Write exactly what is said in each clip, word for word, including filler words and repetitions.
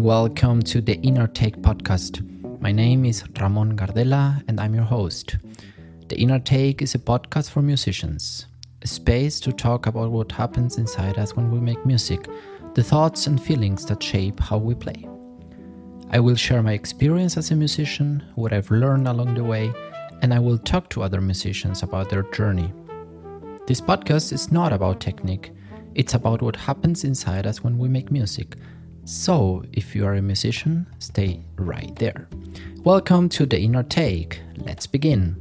welcome to the Inner Take podcast. My name is Ramon Gardella and I'm your host. The Inner Take is a podcast for musicians, a space to talk about what happens inside us when we make music, the thoughts and feelings that shape how we play. I will share my experience as a musician, what I've learned along the way, and I will talk to other musicians about their journey. This podcast is not about technique, it's about what happens inside us when we make music. So, if you are a musician, stay right there. Welcome to the Inner Take. Let's begin.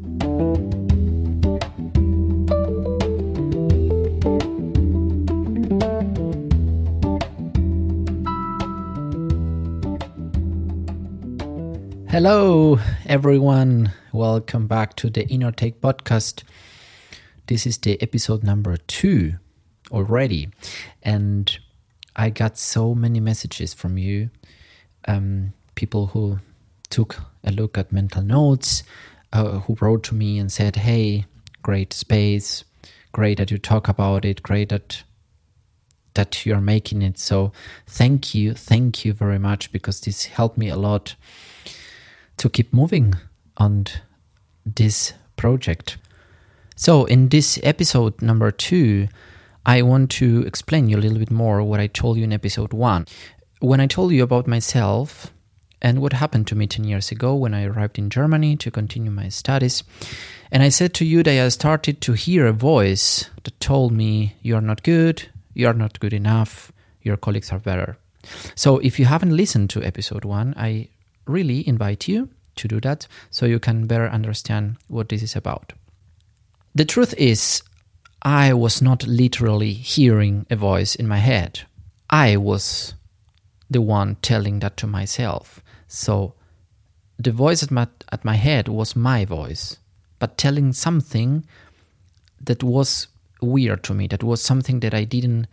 Hello, everyone. Welcome back to the Inner Take podcast. This is the episode number two already. And I got so many messages from you, um, people who took a look at mental notes, uh, who wrote to me and said, hey, great space, great that you talk about it, great that that you're making it. So thank you, thank you very much, because this helped me a lot to keep moving on this project. So in this episode number two, I want to explain you a little bit more what I told you in episode one. When I told you about myself and what happened to me ten years ago when I arrived in Germany to continue my studies, and I said to you that I started to hear a voice that told me, you are not good, you are not good enough, your colleagues are better. So if you haven't listened to episode one, I really invite you to do that so you can better understand what this is about. The truth is, I was not literally hearing a voice in my head. I was the one telling that to myself. So the voice at my, at my head was my voice, but telling something that was weird to me, that was something that I didn't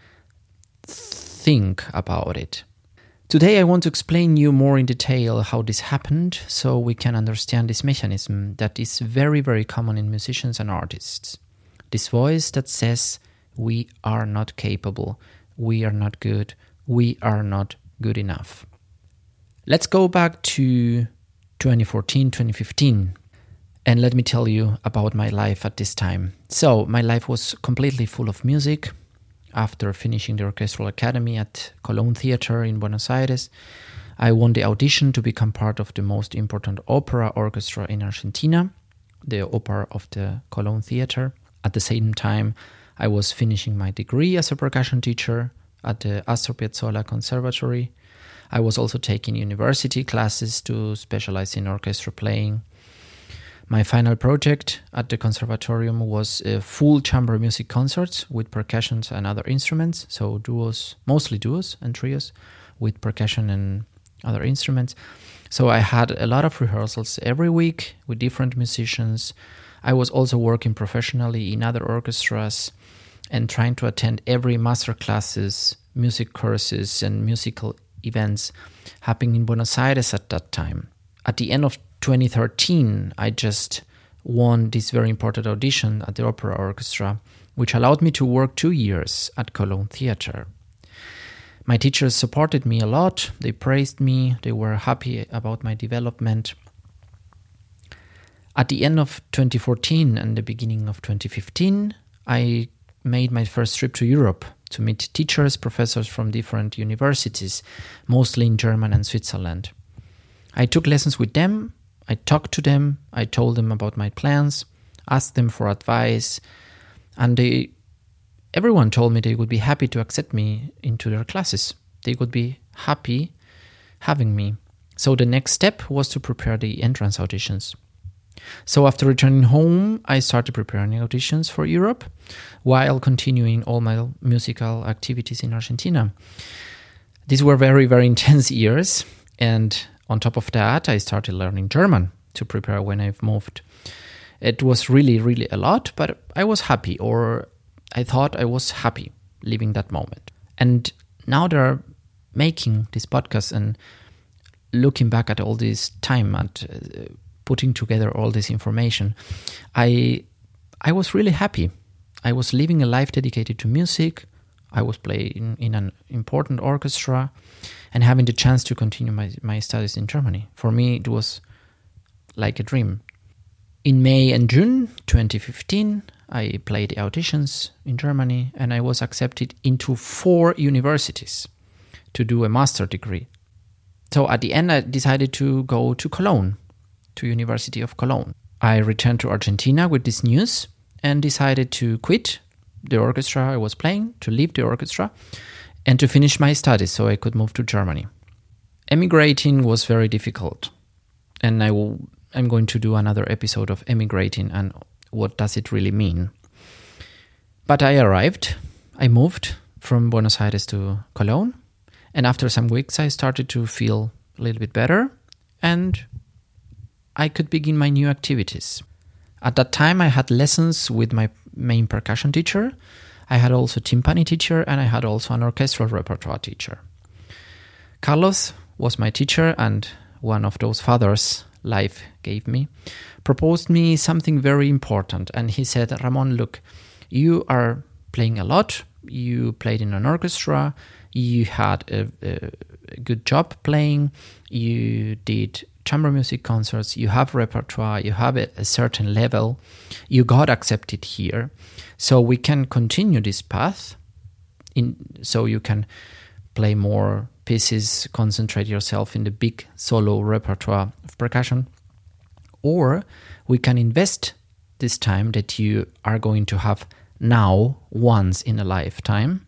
think about it. Today I want to explain you more in detail how this happened so we can understand this mechanism that is very, very common in musicians and artists. This voice that says, we are not capable, we are not good, we are not good enough. Let's go back to twenty fourteen, twenty fifteen, and let me tell you about my life at this time. So, my life was completely full of music. After finishing the Orchestral Academy at Colón Theater in Buenos Aires, I won the audition to become part of the most important opera orchestra in Argentina, the Opera of the Colón Theater. At the same time, I was finishing my degree as a percussion teacher at the Astor Piazzolla Conservatory. I was also taking university classes to specialize in orchestra playing. My final project at the conservatorium was a full chamber music concerts with percussions and other instruments, so duos, mostly duos and trios with percussion and other instruments. So I had a lot of rehearsals every week with different musicians. I was also working professionally in other orchestras and trying to attend every master classes, music courses, and musical events happening in Buenos Aires at that time. At the end of twenty thirteen, I just won this very important audition at the opera orchestra, which allowed me to work two years at Colón Theater. My teachers supported me a lot. They praised me. They were happy about my development. At the end of twenty fourteen and the beginning of twenty fifteen, I made my first trip to Europe to meet teachers, professors from different universities, mostly in Germany and Switzerland. I took lessons with them, I talked to them, I told them about my plans, asked them for advice, and they, everyone told me they would be happy to accept me into their classes. They would be happy having me. So the next step was to prepare the entrance auditions. So after returning home, I started preparing auditions for Europe while continuing all my musical activities in Argentina. These were very, very intense years, and on top of that, I started learning German to prepare when I've moved. It was really, really a lot, but I was happy, or I thought I was happy living that moment. And now they're making this podcast and looking back at all this time, at uh, putting together all this information, I I was really happy. I was living a life dedicated to music. I was playing in an important orchestra and having the chance to continue my, my studies in Germany. For me, it was like a dream. In May and June twenty fifteen, I played the auditions in Germany and I was accepted into four universities to do a master degree. So at the end, I decided to go to Cologne, to University of Cologne. I returned to Argentina with this news and decided to quit the orchestra I was playing, to leave the orchestra, and to finish my studies so I could move to Germany. Emigrating was very difficult, and I will, I'm going to do another episode of emigrating and what does it really mean. But I arrived, I moved from Buenos Aires to Cologne, and after some weeks I started to feel a little bit better and I could begin my new activities. At that time I had lessons with my main percussion teacher, I had also timpani teacher, and I had also an orchestral repertoire teacher. Carlos was my teacher, and one of those fathers life gave me, proposed me something very important. And he said, Ramon, look, you are playing a lot, you played in an orchestra, you had a, a good job playing, you did chamber music concerts, you have repertoire, you have a, a certain level, you got accepted here. So we can continue this path, in, so you can play more pieces, concentrate yourself in the big solo repertoire of percussion, or we can invest this time that you are going to have now once in a lifetime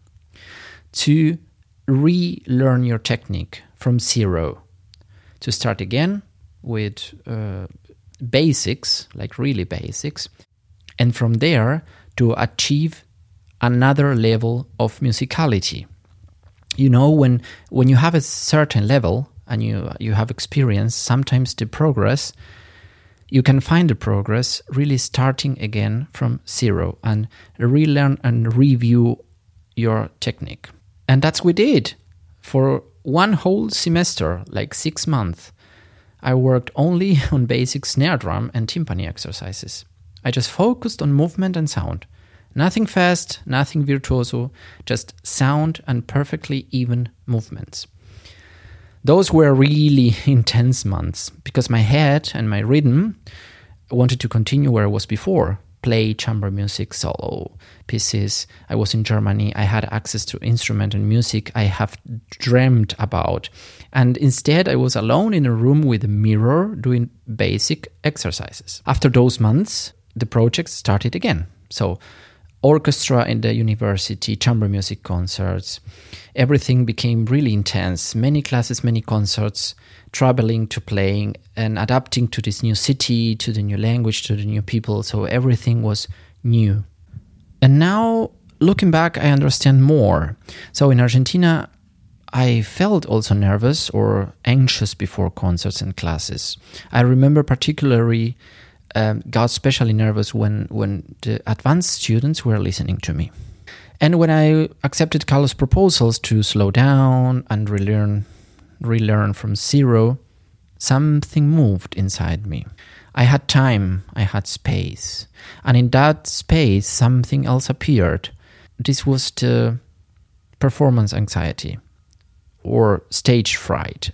to relearn your technique from zero, to start again with uh, basics, like really basics, and from there to achieve another level of musicality. You know, when when you have a certain level and you you have experience, sometimes the progress, you can find the progress really starting again from zero and relearn and review your technique. And that's what we did. For one whole semester, like six months, I worked only on basic snare drum and timpani exercises. I just focused on movement and sound. Nothing fast, nothing virtuoso, just sound and perfectly even movements. Those were really intense months because my head and my rhythm wanted to continue where I was before. Play chamber music, solo pieces. I was in Germany. I had access to instrument and music I have dreamt about. And instead, I was alone in a room with a mirror doing basic exercises. After those months, the project started again. So orchestra in the university, chamber music concerts, everything became really intense. Many classes, many concerts, traveling to playing and adapting to this new city, to the new language, to the new people. So everything was new. And now, looking back, I understand more. So in Argentina, I felt also nervous or anxious before concerts and classes. I remember particularly Um, got especially nervous when, when the advanced students were listening to me. And when I accepted Carlos' proposals to slow down and relearn, relearn from zero, something moved inside me. I had time, I had space. And in that space, something else appeared. This was the performance anxiety or stage fright.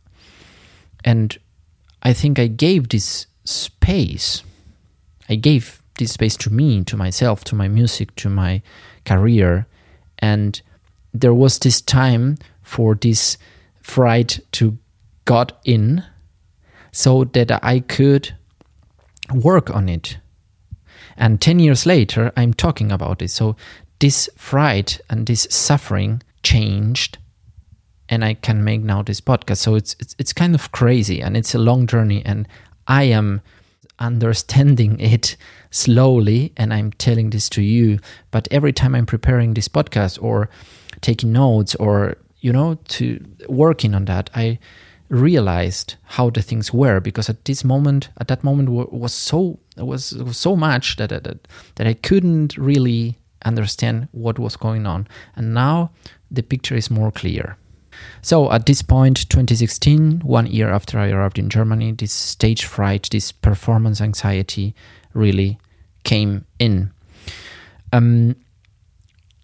And I think I gave this space. I gave this space to me, to myself, to my music, to my career. And there was this time for this fright to got in so that I could work on it. And ten years later, I'm talking about it. So this fright and this suffering changed, and I can make now this podcast. So it's it's, it's kind of crazy, and it's a long journey, and I am understanding it slowly, and I'm telling this to you. But every time I'm preparing this podcast or taking notes or, you know, to working on that, I realized how the things were, because at this moment, at that moment was so was, was so much that, that that I couldn't really understand what was going on. And now the picture is more clear. So at this point, twenty sixteen, one year after I arrived in Germany, this stage fright, this performance anxiety really came in. Um,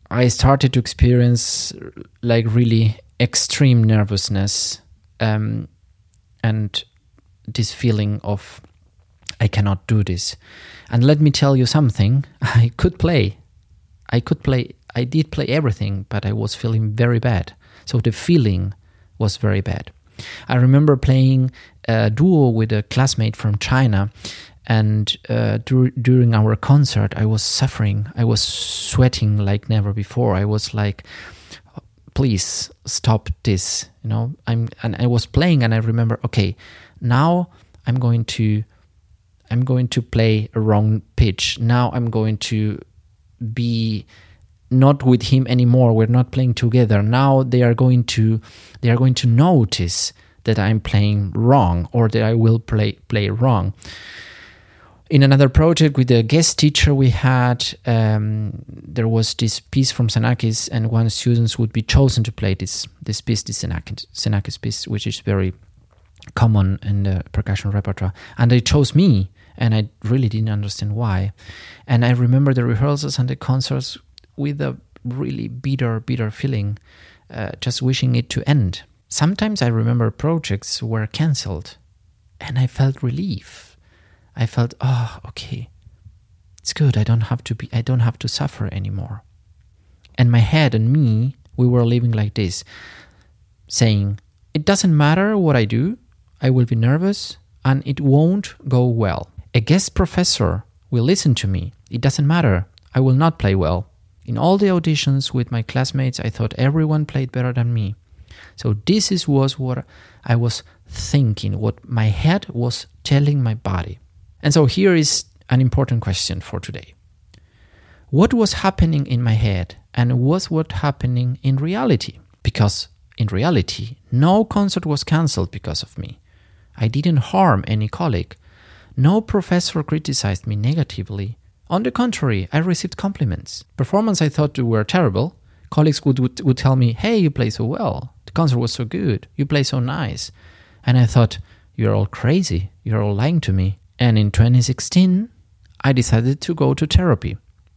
I started to experience like really extreme nervousness um, and this feeling of I cannot do this. And let me tell you something, I could play. I could play, I did play everything, but I was feeling very bad. So the feeling was very bad. I remember playing a duo with a classmate from China, and uh, dur- during our concert, I was suffering. I was sweating like never before. I was like, please stop this. You know, I'm, and I was playing, and I remember, okay, now I'm going to, I'm going to play a wrong pitch. Now I'm going to be not with him anymore. We're not playing together. Now they are going to, they are going to notice that I'm playing wrong, or that I will play play wrong. In another project with a guest teacher we had, um, there was this piece from Xenakis, and one student would be chosen to play this this piece, this Xenakis, Xenakis piece, which is very common in the percussion repertoire. And they chose me, and I really didn't understand why. And I remember the rehearsals and the concerts with a really bitter, bitter feeling, uh, just wishing it to end. Sometimes I remember projects were cancelled, and I felt relief. I felt, oh, okay, it's good. I don't have to be. I don't have to suffer anymore. And my head and me, we were living like this, saying, it doesn't matter what I do. I will be nervous, and it won't go well. A guest professor will listen to me. It doesn't matter. I will not play well. In all the auditions with my classmates, I thought everyone played better than me. So this is was what I was thinking, what my head was telling my body. And so here is an important question for today. What was happening in my head, and was what happening in reality? Because in reality, no concert was cancelled because of me. I didn't harm any colleague. No professor criticized me negatively. On the contrary, I received compliments. Performance I thought were terrible. Colleagues would, would, would tell me, hey, you play so well. The concert was so good. You play so nice. And I thought, you're all crazy. You're all lying to me. And in twenty sixteen, I decided to go to therapy.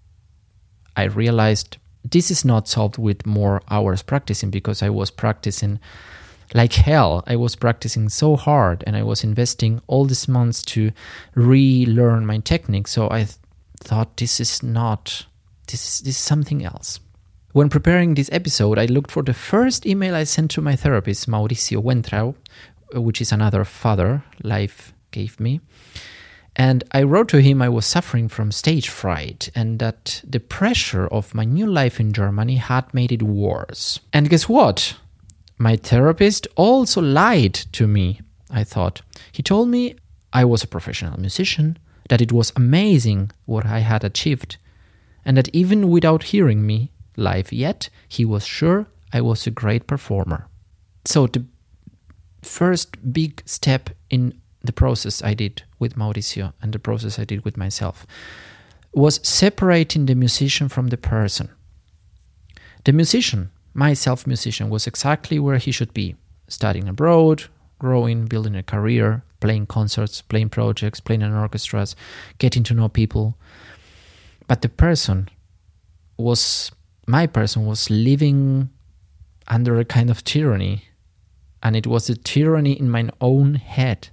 I realized this is not solved with more hours practicing, because I was practicing like hell. I was practicing so hard, and I was investing all these months to relearn my technique. So I th- thought this is not, this is, this is something else. When preparing this episode, I looked for the first email I sent to my therapist, Mauricio Wentrau, which is another father life gave me. And I wrote to him I was suffering from stage fright, and that the pressure of my new life in Germany had made it worse. And guess what? My therapist also lied to me, I thought. He told me I was a professional musician, that it was amazing what I had achieved, and that even without hearing me live yet, he was sure I was a great performer. So the first big step in the process I did with Mauricio, and the process I did with myself, was separating the musician from the person. The musician, my self-musician, was exactly where he should be, studying abroad, growing, building a career, playing concerts, playing projects, playing in orchestras, getting to know people. But the person was, my person was living under a kind of tyranny, and it was a tyranny in my own head.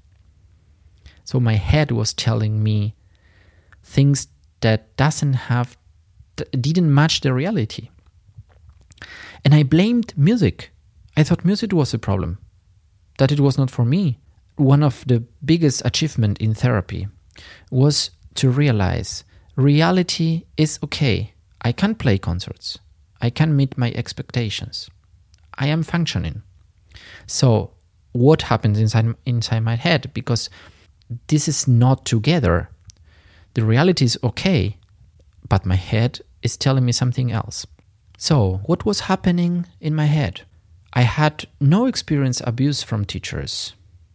So my head was telling me things that doesn't have, that didn't match the reality. And I blamed music. I thought music was the problem, that it was not for me. One of the biggest achievements in therapy was to realize reality is okay. I can play concerts. I can meet my expectations. I am functioning. So what happens inside inside my head? Because this is not together. The reality is okay, but my head is telling me something else. So, what was happening in my head? I had no experience abuse from teachers.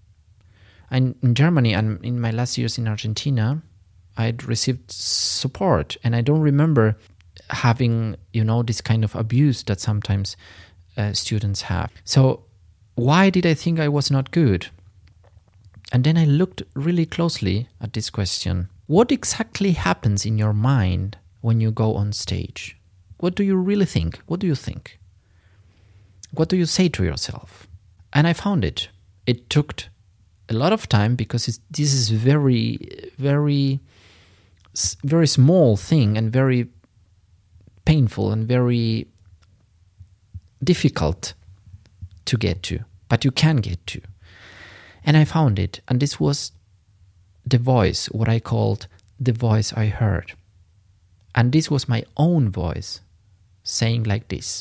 And in Germany and in my last years in Argentina, I'd received support, and I don't remember having, you know, this kind of abuse that sometimes uh, students have. So, why did I think I was not good? And then I looked really closely at this question. What exactly happens in your mind when you go on stage? What do you really think? What do you think? What do you say to yourself? And I found it. It took a lot of time because it's, this is very, very, very small thing and very painful and very difficult to get to, but you can get to. And I found it, and this was the voice, what I called the voice I heard. And this was my own voice saying like this.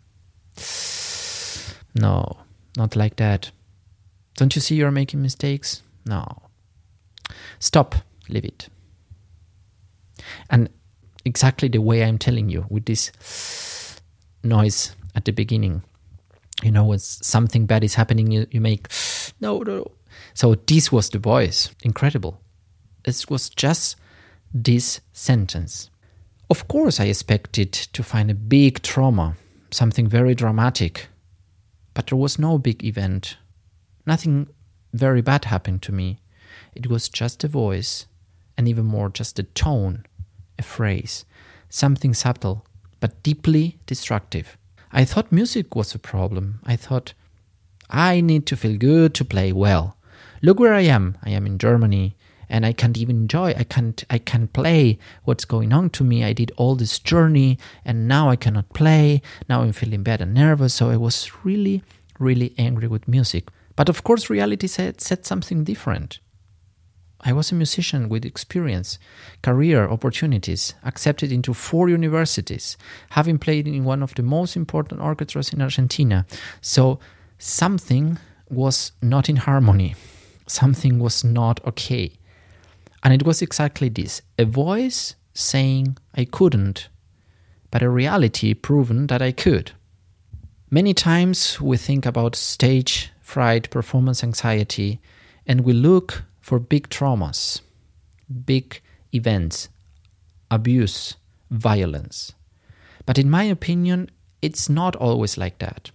No, not like that. Don't you see you're making mistakes? No. Stop, leave it. And exactly the way I'm telling you, with this noise at the beginning. You know, when something bad is happening, you, you make, no, no. So this was the voice. Incredible. It was just this sentence. Of course, I expected to find a big trauma, something very dramatic. But there was no big event. Nothing very bad happened to me. It was just a voice, and even more just a tone, a phrase, something subtle, but deeply destructive. I thought music was a problem. I thought, I need to feel good to play well. Look where I am. I am in Germany, and I can't even enjoy. I can't I can't play what's going on to me. I did all this journey, and now I cannot play. Now I'm feeling bad and nervous. So I was really, really angry with music. But of course, reality said, said something different. I was a musician with experience, career opportunities, accepted into four universities, having played in one of the most important orchestras in Argentina. So something was not in harmony. Something was not okay. And it was exactly this. A voice saying I couldn't, but a reality proven that I could. Many times we think about stage fright, performance anxiety, and we look for big traumas, big events, abuse, violence. But in my opinion, it's not always like that.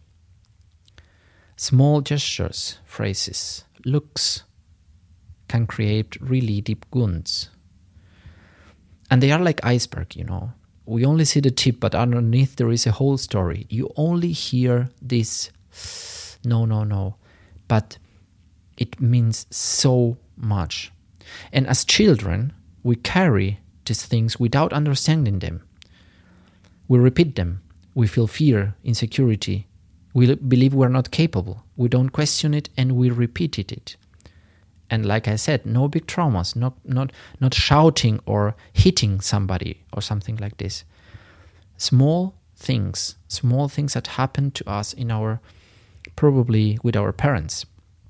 Small gestures, phrases, looks can create really deep wounds. And they are like iceberg, you know. We only see the tip, but underneath there is a whole story. You only hear this, no, no, no. But it means so much. And as children, we carry these things without understanding them. We repeat them. We feel fear, insecurity. We believe we're not capable. We don't question it, and we repeat it. And like I said, no big traumas, not not not shouting or hitting somebody or something like this. Small things, small things that happen to us in our, probably with our parents.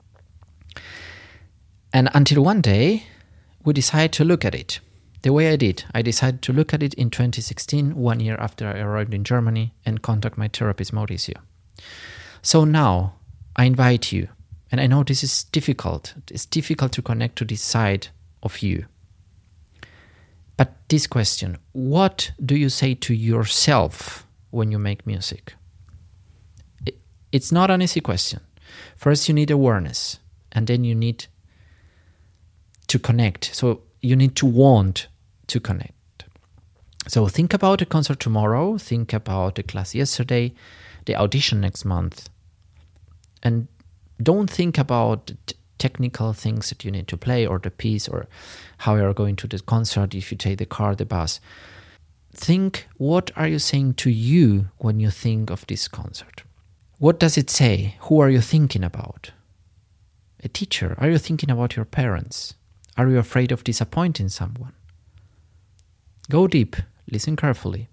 And until one day, we decided to look at it. The way I did, I decided to look at it in twenty sixteen, one year after I arrived in Germany, and contact my therapist, Mauricio. So now, I invite you, and I know this is difficult. It's difficult to connect to this side of you. But this question, what do you say to yourself when you make music? It's not an easy question. First, you need awareness, and then you need to connect. So you need to want to connect. So think about a concert tomorrow, think about the class yesterday, the audition next month, and don't think about t- technical things that you need to play or the piece or how you are going to the concert, if you take the car, the bus. Think, what are you saying to you when you think of this concert? What does it say? Who are you thinking about? A teacher? Are you thinking about your parents? Are you afraid of disappointing someone? Go deep, listen carefully.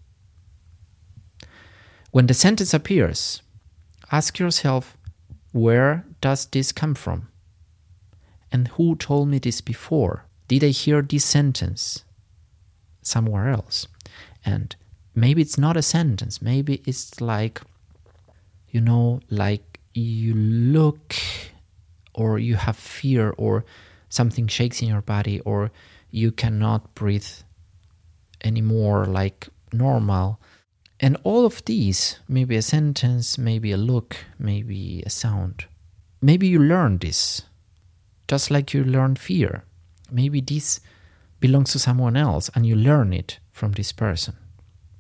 When the sentence appears, ask yourself, where does this come from? And who told me this before? Did I hear this sentence somewhere else? And maybe it's not a sentence. Maybe it's like, you know, like you look or you have fear or something shakes in your body or you cannot breathe anymore like normal. And all of these, maybe a sentence, maybe a look, maybe a sound. Maybe you learned this, just like you learned fear. Maybe this belongs to someone else and you learn it from this person.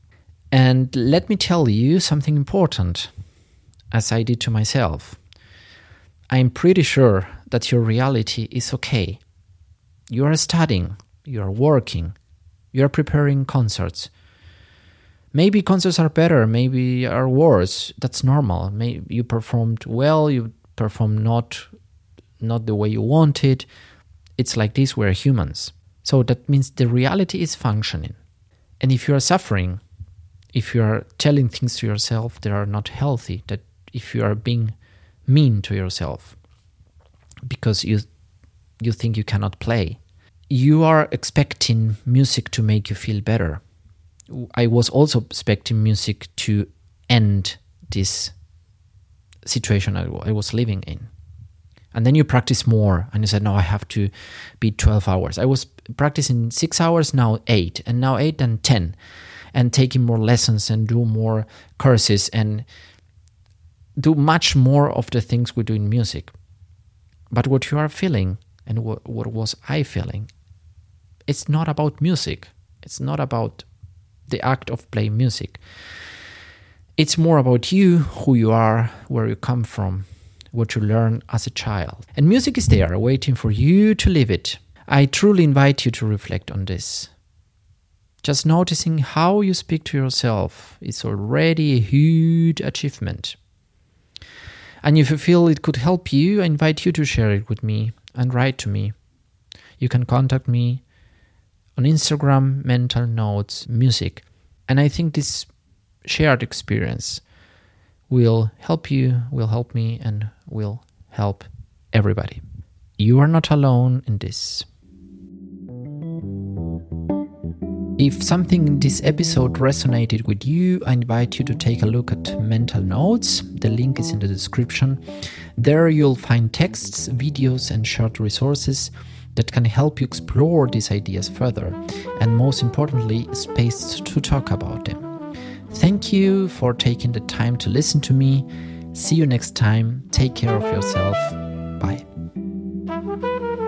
And let me tell you something important, as I did to myself. I'm pretty sure that your reality is okay. You are studying, you are working, you are preparing concerts. Maybe concerts are better, maybe are worse. That's normal. Maybe you performed well, you performed not, not the way you wanted. It's like this, we're humans. So that means the reality is functioning. And if you are suffering, if you are telling things to yourself that are not healthy, that if you are being mean to yourself because you you think you cannot play, you are expecting music to make you feel better. I was also expecting music to end this situation I, I was living in. And then you practice more, and you said, no, I have to be twelve hours. I was practicing six hours, now eight, and now eight and ten, and taking more lessons and do more courses and do much more of the things we do in music. But what you are feeling, and what, what was I feeling, it's not about music. It's not about the act of playing music. It's more about you, who you are, where you come from, what you learn as a child. And music is there, waiting for you to live it. I truly invite you to reflect on this. Just noticing how you speak to yourself is already a huge achievement. And if you feel it could help you, I invite you to share it with me and write to me. You can contact me on Instagram, Mental Notes Music. And I think this shared experience will help you, will help me, and will help everybody. You are not alone in this. If something in this episode resonated with you, I invite you to take a look at Mental Notes. The link is in the description. There you'll find texts, videos, and short resources that can help you explore these ideas further, and most importantly, space to talk about them. Thank you for taking the time to listen to me. See you next time. Take care of yourself. Bye.